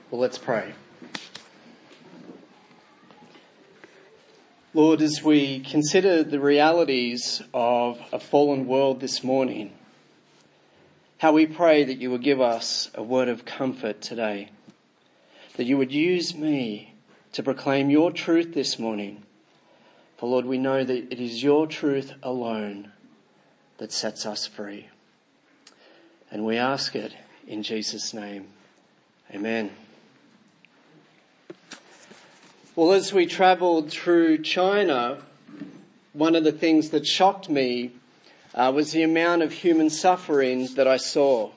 Well, let's pray. Lord, as we consider the realities of a fallen world this morning, how we pray that you would give us a word of comfort today, that you would use me to proclaim your truth this morning. For Lord, we know that it is your truth alone that sets us free. And we ask it in Jesus' name. Amen. Well, as we travelled through China, one of the things that shocked me was the amount of human suffering that I saw.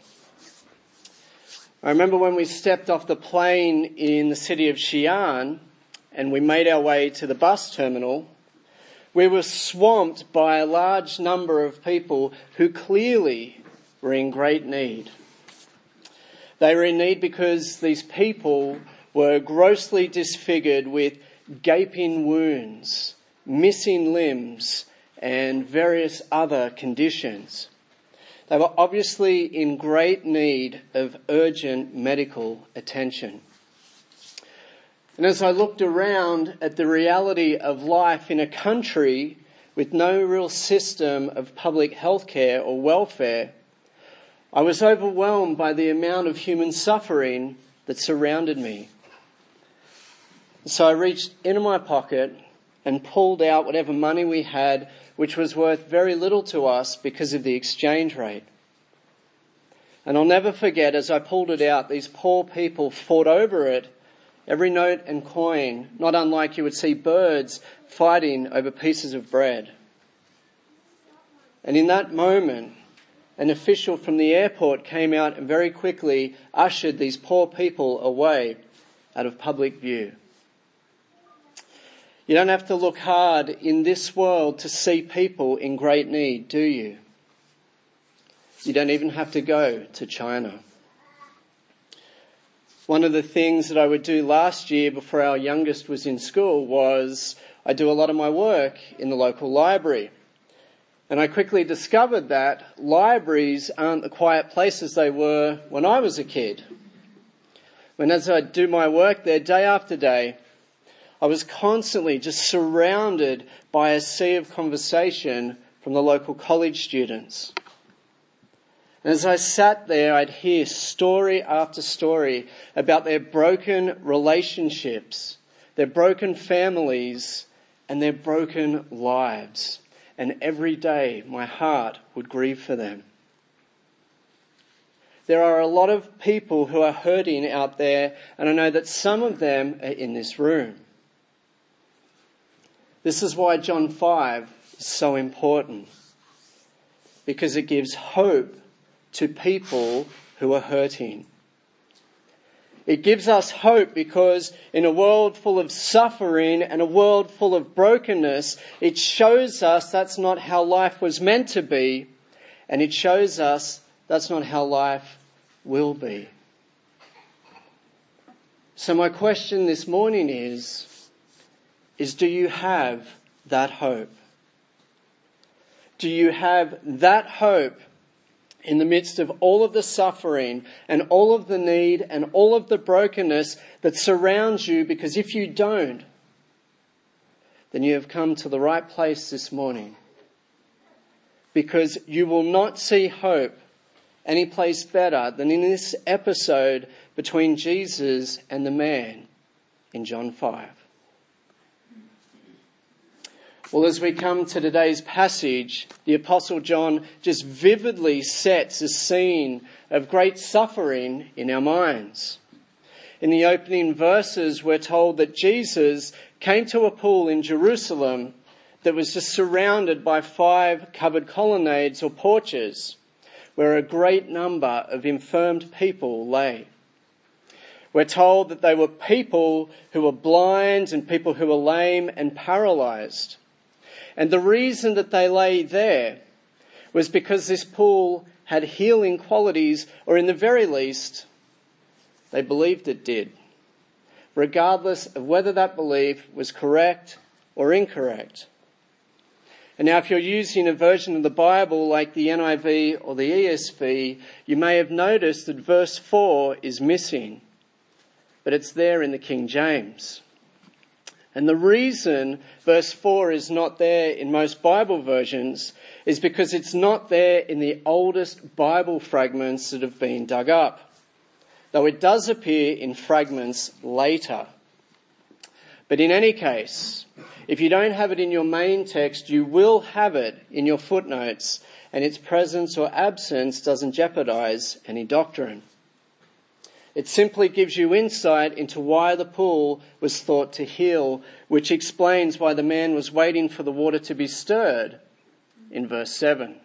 I remember when we stepped off the plane in the city of Xi'an and we made our way to the bus terminal, we were swamped by a large number of people who clearly were in great need. They were in need because these people were grossly disfigured with gaping wounds, missing limbs, and various other conditions. They were obviously in great need of urgent medical attention. And as I looked around at the reality of life in a country with no real system of public health care or welfare, I was overwhelmed by the amount of human suffering that surrounded me. So I reached into my pocket and pulled out whatever money we had, which was worth very little to us because of the exchange rate. And I'll never forget, as I pulled it out, these poor people fought over it, every note and coin, not unlike you would see birds fighting over pieces of bread. And in that moment, an official from the airport came out and very quickly ushered these poor people away out of public view. You don't have to look hard in this world to see people in great need, do you? You don't even have to go to China. One of the things that I would do last year before our youngest was in school was I do a lot of my work in the local library. And I quickly discovered that libraries aren't the quiet places they were when I was a kid. When as I do my work there day after day, I was constantly just surrounded by a sea of conversation from the local college students. And as I sat there, I'd hear story after story about their broken relationships, their broken families, and their broken lives. And every day my heart would grieve for them. There are a lot of people who are hurting out there, and I know that some of them are in this room. This is why John 5 is so important, because it gives hope to people who are hurting. It gives us hope because in a world full of suffering and a world full of brokenness, it shows us that's not how life was meant to be, and it shows us that's not how life will be. So my question this morning is do you have that hope? Do you have that hope in the midst of all of the suffering and all of the need and all of the brokenness that surrounds you? Because if you don't, then you have come to the right place this morning. Because you will not see hope any place better than in this episode between Jesus and the man in John 5. Well, as we come to today's passage, the Apostle John just vividly sets a scene of great suffering in our minds. In the opening verses, we're told that Jesus came to a pool in Jerusalem that was just surrounded by 5 covered colonnades or porches, where a great number of infirmed people lay. We're told that they were people who were blind and people who were lame and paralysed. And the reason that they lay there was because this pool had healing qualities, or in the very least, they believed it did, regardless of whether that belief was correct or incorrect. And now if you're using a version of the Bible like the NIV or the ESV, you may have noticed that verse 4 is missing. but it's there in the King James. And the reason verse 4 is not there in most Bible versions is because it's not there in the oldest Bible fragments that have been dug up, though it does appear in fragments later. But in any case, if you don't have it in your main text, you will have it in your footnotes, and its presence or absence doesn't jeopardize any doctrine. It simply gives you insight into why the pool was thought to heal, which explains why the man was waiting for the water to be stirred in verse 7.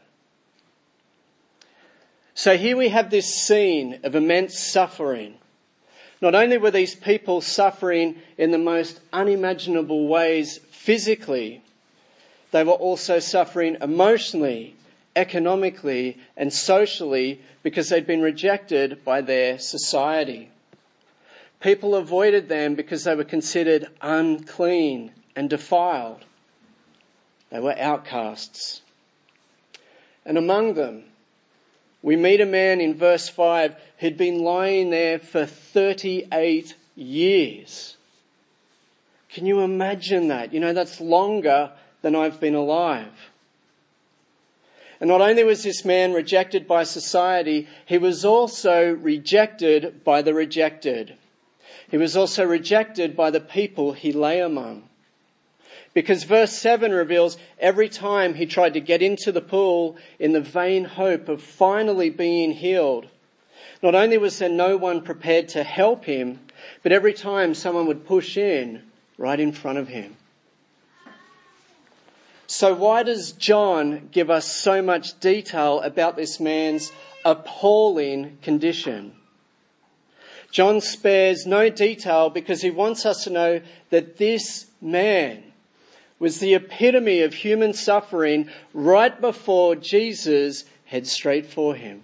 So here we have this scene of immense suffering. Not only were these people suffering in the most unimaginable ways physically, they were also suffering emotionally, economically, and socially because they'd been rejected by their society. People avoided them because they were considered unclean and defiled. They were outcasts. And among them, we meet a man in verse 5 who'd been lying there for 38 years. Can you imagine that? You know, that's longer than I've been alive. And not only was this man rejected by society, he was also rejected by the rejected. He was also rejected by the people he lay among. Because verse 7 reveals every time he tried to get into the pool in the vain hope of finally being healed, not only was there no one prepared to help him, but every time someone would push in right in front of him. So why does John give us so much detail about this man's appalling condition? John spares no detail because he wants us to know that this man was the epitome of human suffering right before Jesus heads straight for him.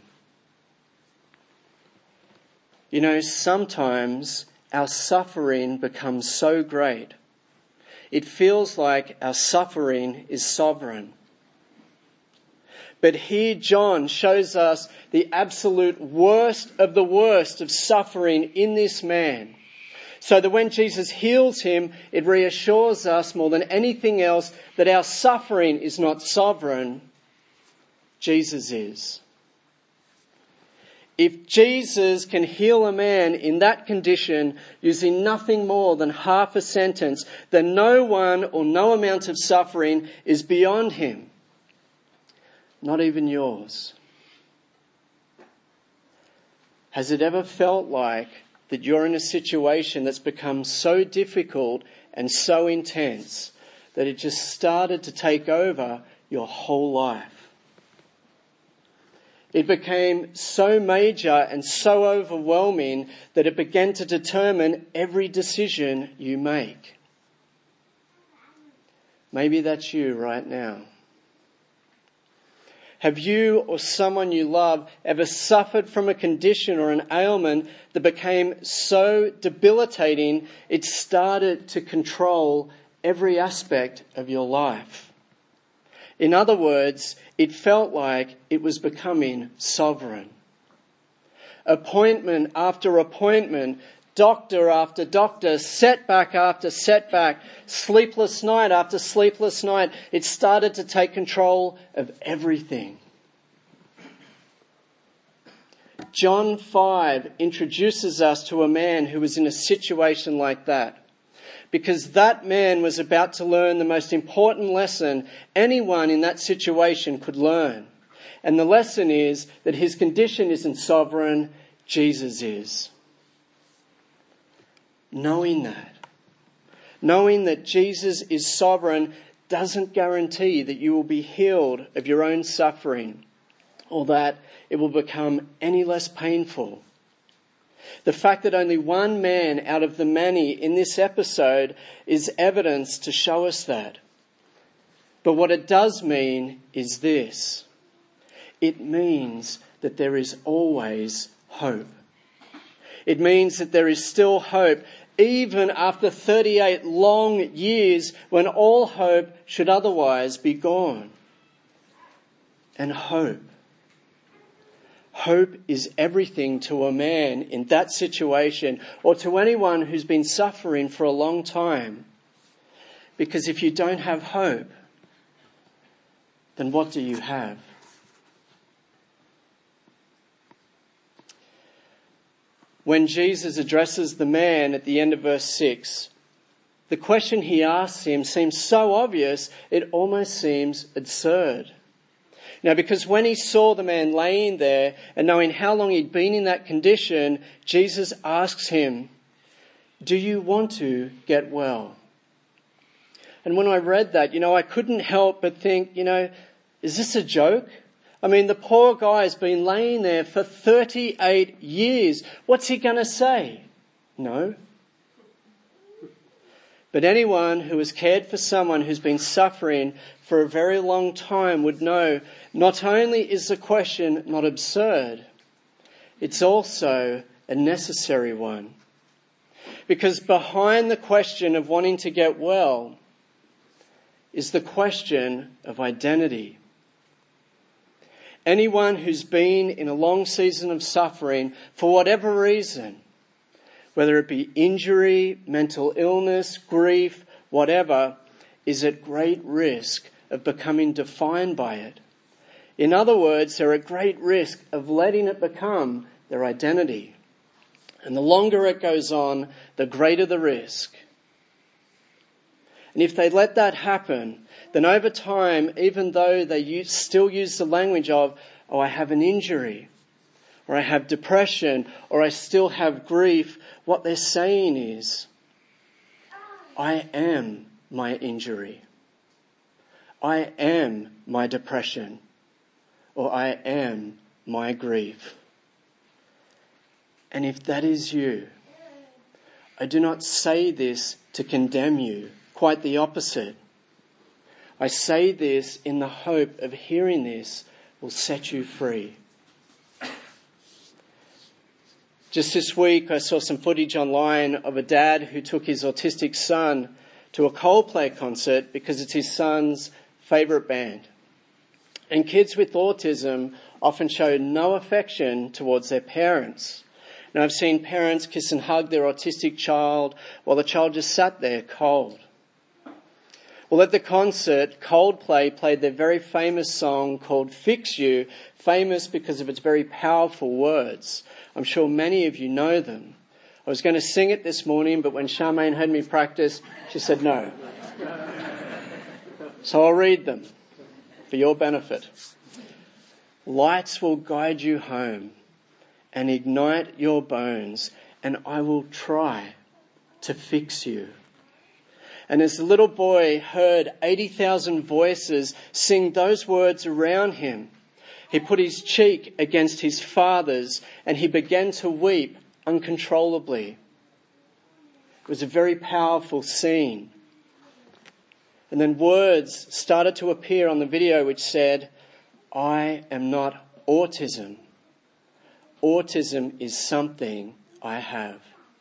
You know, sometimes our suffering becomes so great, it feels like our suffering is sovereign. But here John shows us the absolute worst of suffering in this man. So that when Jesus heals him, it reassures us more than anything else that our suffering is not sovereign. Jesus is. If Jesus can heal a man in that condition using nothing more than half a sentence, then no one or no amount of suffering is beyond him. Not even yours. Has it ever felt like that you're in a situation that's become so difficult and so intense that it just started to take over your whole life? It became so major and so overwhelming that it began to determine every decision you make. Maybe that's you right now. Have you or someone you love ever suffered from a condition or an ailment that became so debilitating it started to control every aspect of your life? In other words, it felt like it was becoming sovereign. Appointment after appointment, doctor after doctor, setback after setback, sleepless night after sleepless night, it started to take control of everything. John 5 introduces us to a man who was in a situation like that, because that man was about to learn the most important lesson anyone in that situation could learn. And the lesson is that his condition isn't sovereign, Jesus is. Knowing that Jesus is sovereign doesn't guarantee that you will be healed of your own suffering or that it will become any less painful. The fact that only one man out of the many in this episode is evidence to show us that. But what it does mean is this. It means that there is always hope. It means that there is still hope, even after 38 long years when all hope should otherwise be gone. And hope Hope is everything to a man in that situation, or to anyone who's been suffering for a long time. Because if you don't have hope, then what do you have? When Jesus addresses the man at the end of verse 6, the question he asks him seems so obvious, it almost seems absurd. Now, because when he saw the man laying there and knowing how long he'd been in that condition, Jesus asks him, "Do you want to get well?" And when I read that, I couldn't help but think, is this a joke? I mean, the poor guy's been laying there for 38 years. What's he going to say? No. But anyone who has cared for someone who's been suffering for a very long time would know not only is the question not absurd, it's also a necessary one. Because behind the question of wanting to get well is the question of identity. Anyone who's been in a long season of suffering for whatever reason, whether it be injury, mental illness, grief, whatever, is at great risk of becoming defined by it. In other words, they're at great risk of letting it become their identity. And the longer it goes on, the greater the risk. And if they let that happen, then over time, even though they still use the language of, "Oh, I have an injury," or "I have depression," or "I still have grief," what they're saying is, "I am my injury. I am my depression," or "I am my grief." And if that is you, I do not say this to condemn you, quite the opposite. I say this in the hope of hearing this will set you free. Just this week, I saw some footage online of a dad who took his autistic son to a Coldplay concert because it's his son's favourite band. And kids with autism often show no affection towards their parents. Now, I've seen parents kiss and hug their autistic child while the child just sat there cold. Well, at the concert, Coldplay played their very famous song called "Fix You," famous because of its very powerful words. I'm sure many of you know them. I was going to sing it this morning, but when Charmaine heard me practice, she said no. So I'll read them for your benefit. "Lights will guide you home and ignite your bones, and I will try to fix you." And as the little boy heard 80,000 voices sing those words around him, he put his cheek against his father's and he began to weep uncontrollably. It was a very powerful scene. And then words started to appear on the video which said, "I am not autism. Autism is something I have."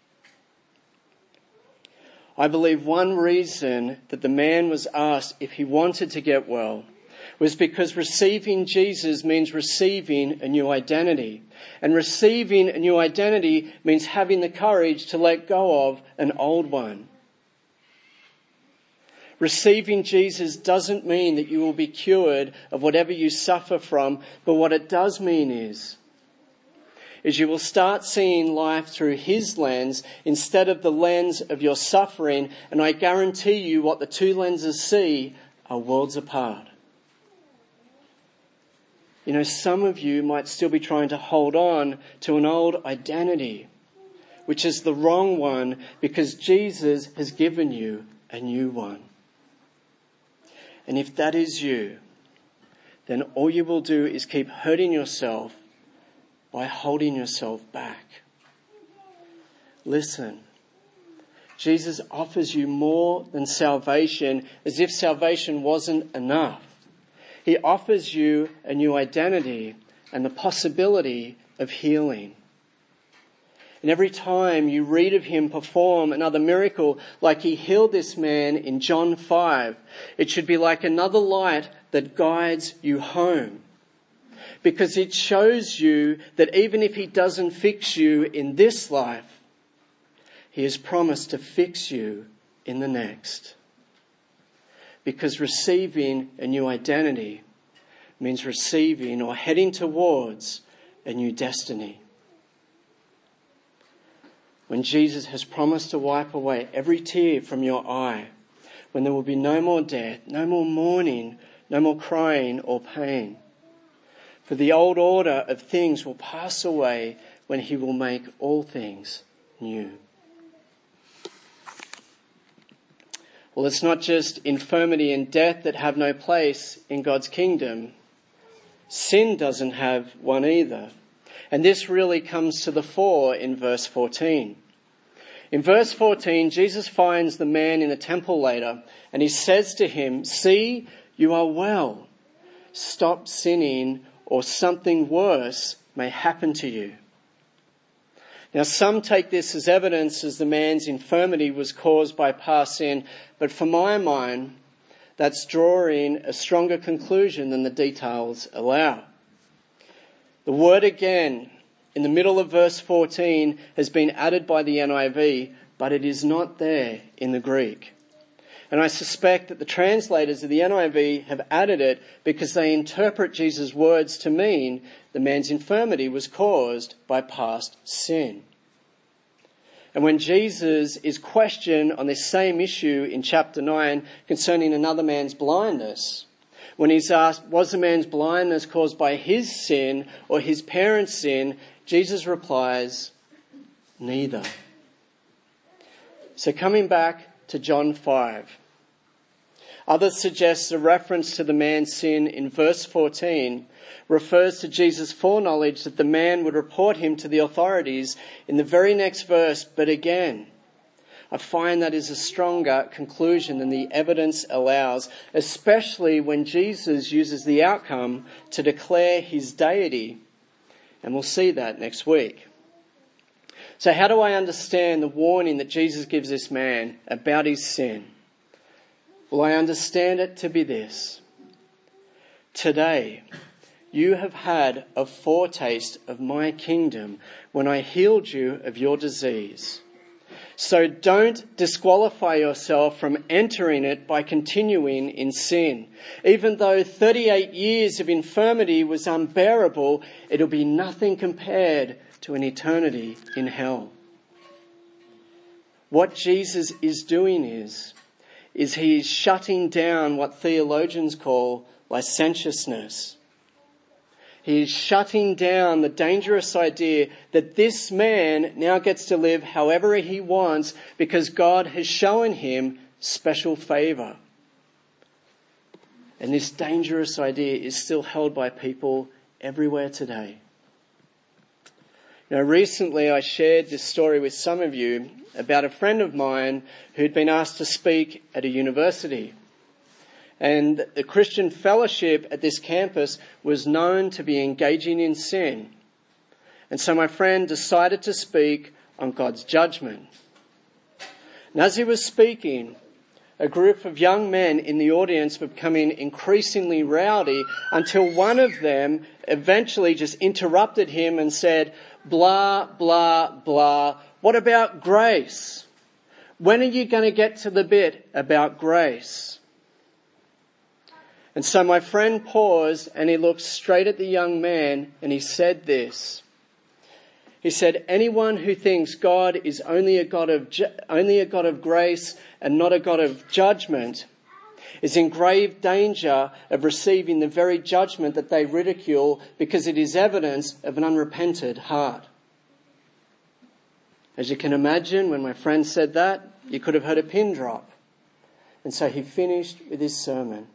I believe one reason that the man was asked if he wanted to get well was because receiving Jesus means receiving a new identity. And receiving a new identity means having the courage to let go of an old one. Receiving Jesus doesn't mean that you will be cured of whatever you suffer from, but what it does mean is you will start seeing life through his lens instead of the lens of your suffering, and I guarantee you what the two lenses see are worlds apart. Some of you might still be trying to hold on to an old identity, which is the wrong one, because Jesus has given you a new one. And if that is you, then all you will do is keep hurting yourself by holding yourself back. Listen, Jesus offers you more than salvation, as if salvation wasn't enough. He offers you a new identity and the possibility of healing. And every time you read of him perform another miracle, like he healed this man in John 5, it should be like another light that guides you home. because it shows you that even if he doesn't fix you in this life, he has promised to fix you in the next. Because receiving a new identity means receiving or heading towards a new destiny. When Jesus has promised to wipe away every tear from your eye, when there will be no more death, no more mourning, no more crying or pain. For the old order of things will pass away when he will make all things new. Well, it's not just infirmity and death that have no place in God's kingdom. Sin doesn't have one either. And this really comes to the fore in verse 14. In verse 14, Jesus finds the man in the temple later, and he says to him, "See, you are well. Stop sinning, or something worse may happen to you." Now, some take this as evidence as the man's infirmity was caused by past sin, but for my mind, that's drawing a stronger conclusion than the details allow. The word again in the middle of verse 14 has been added by the NIV, but it is not there in the Greek. And I suspect that the translators of the NIV have added it because they interpret Jesus' words to mean the man's infirmity was caused by past sin. And when Jesus is questioned on this same issue in chapter 9 concerning another man's blindness, when he's asked, was the man's blindness caused by his sin or his parents' sin, Jesus replies, neither. So coming back to John 5, others suggest the reference to the man's sin in verse 14 refers to Jesus' foreknowledge that the man would report him to the authorities in the very next verse. But again, I find that is a stronger conclusion than the evidence allows, especially when Jesus uses the outcome to declare his deity. And we'll see that next week. So how do I understand the warning that Jesus gives this man about his sin? Well, I understand it to be this. Today, you have had a foretaste of my kingdom when I healed you of your disease. So don't disqualify yourself from entering it by continuing in sin. Even though 38 years of infirmity was unbearable, it'll be nothing compared to an eternity in hell. What Jesus is doing is he is shutting down what theologians call licentiousness. He is shutting down the dangerous idea that this man now gets to live however he wants because God has shown him special favour. And this dangerous idea is still held by people everywhere today. Now, recently I shared this story with some of you about a friend of mine who'd been asked to speak at a university. And the Christian fellowship at this campus was known to be engaging in sin. And so my friend decided to speak on God's judgment. And as he was speaking, a group of young men in the audience were becoming increasingly rowdy until one of them eventually just interrupted him and said, blah, blah, blah. What about grace? When are you going to get to the bit about grace? And so my friend paused and he looked straight at the young man and he said this. He said, anyone who thinks God is only a God of grace and not a God of judgment is in grave danger of receiving the very judgment that they ridicule because it is evidence of an unrepented heart. As you can imagine, when my friend said that, you could have heard a pin drop. And so he finished with his sermon.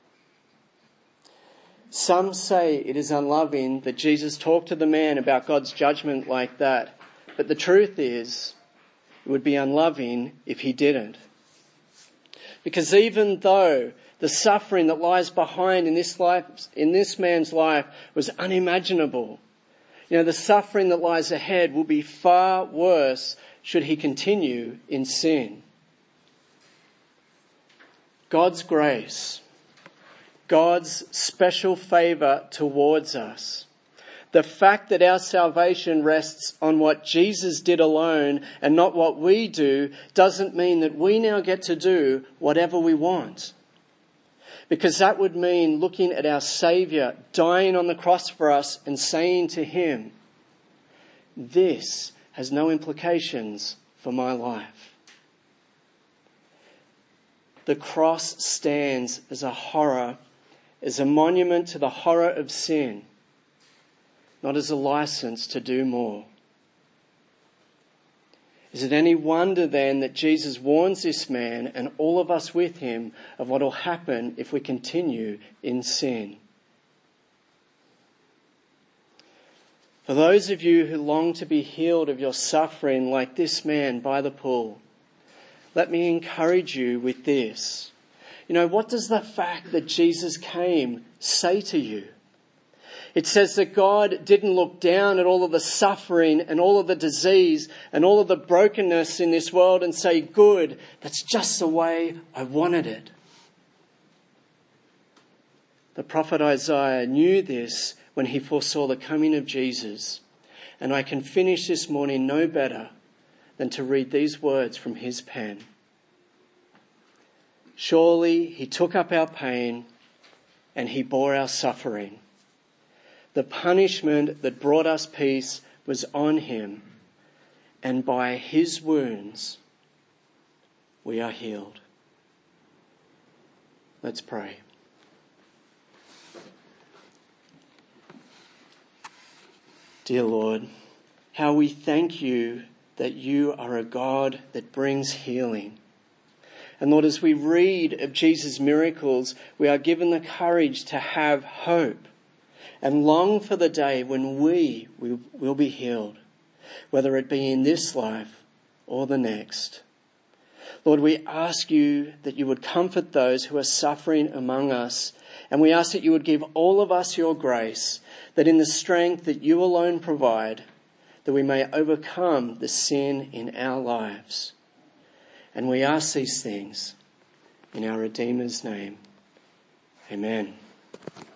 Some say it is unloving that Jesus talked to the man about God's judgment like that. But the truth is, it would be unloving if he didn't. Because even though the suffering that lies behind in this man's life was unimaginable, the suffering that lies ahead will be far worse should he continue in sin. God's grace, God's special favour towards us, The fact that our salvation rests on what Jesus did alone and not what we do doesn't mean that we now get to do whatever we want. Because that would mean looking at our Saviour dying on the cross for us and saying to him, this has no implications for my life. The cross stands as a horror, as a monument to the horror of sin, not as a license to do more. Is it any wonder then that Jesus warns this man and all of us with him of what will happen if we continue in sin? For those of you who long to be healed of your suffering like this man by the pool, let me encourage you with this. What does the fact that Jesus came say to you? It says that God didn't look down at all of the suffering and all of the disease and all of the brokenness in this world and say, good, that's just the way I wanted it. The prophet Isaiah knew this when he foresaw the coming of Jesus. And I can finish this morning no better than to read these words from his pen. Surely he took up our pain and he bore our suffering. The punishment that brought us peace was on him, and by his wounds we are healed. Let's pray. Dear Lord, how we thank you that you are a God that brings healing. And Lord, as we read of Jesus' miracles, we are given the courage to have hope and long for the day when we will be healed, whether it be in this life or the next. Lord, we ask you that you would comfort those who are suffering among us, and we ask that you would give all of us your grace, that in the strength that you alone provide, that we may overcome the sin in our lives. And we ask these things in our Redeemer's name. Amen.